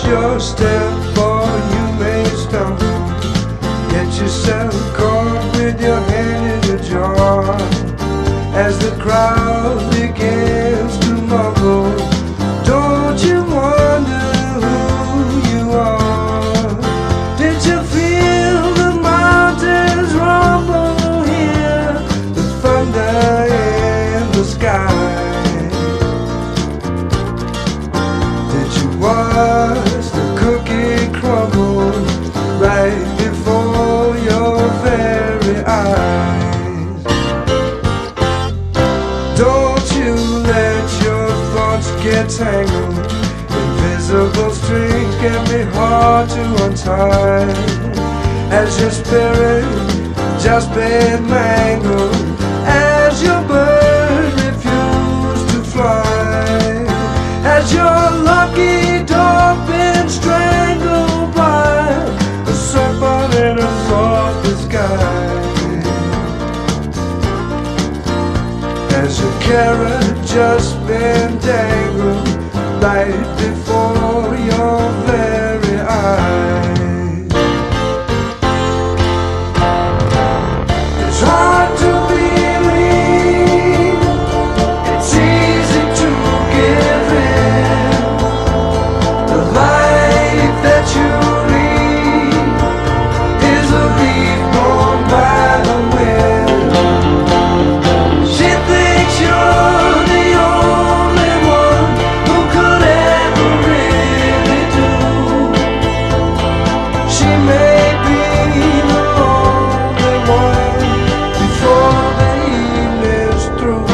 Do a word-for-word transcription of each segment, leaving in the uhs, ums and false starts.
your step or you may stumble. Get yourself caught with your hand in the jar as the crowd begins to mumble. Don't you wonder who you are? Did you feel the mountains rumble? Hear the thunder in the sky? Did you watch the cookie crumble right before your very eyes? Don't you let your thoughts get tangled. Invisible strings can be hard to untie as your spirit just been mangled, as your bird refused to fly, as your lucky dog been strangled by a serpent in a soft disguise, as your carrot just been dangled right before your very eyes. It's hard to believe, it's easy to give in. The life that you lead is a leaf blown by the wind. She thinks you're the only one who could ever really do. She may be the only one before the evening's through.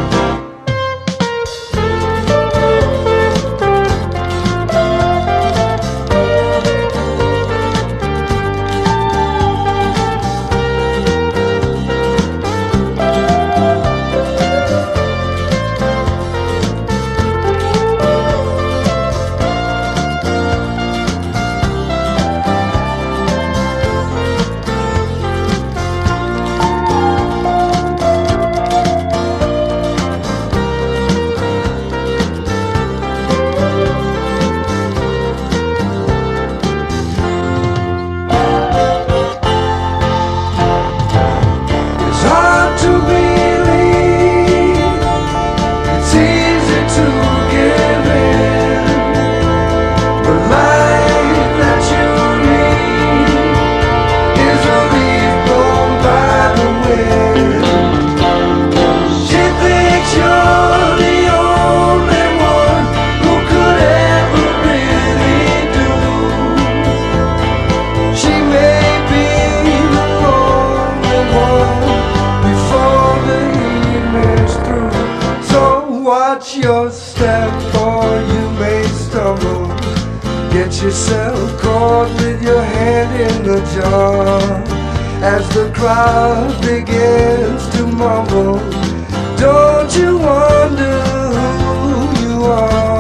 It's hard to believe, it's easy to give in. The life that you lead is a leaf blown by the wind. She thinks you're the only one who could ever really do. She may be the only one before the evening's through. So watch your step or you may stumble. Get yourself caught with your hand in the jar as the crowd begins to mumble. Don't you wonder who you are?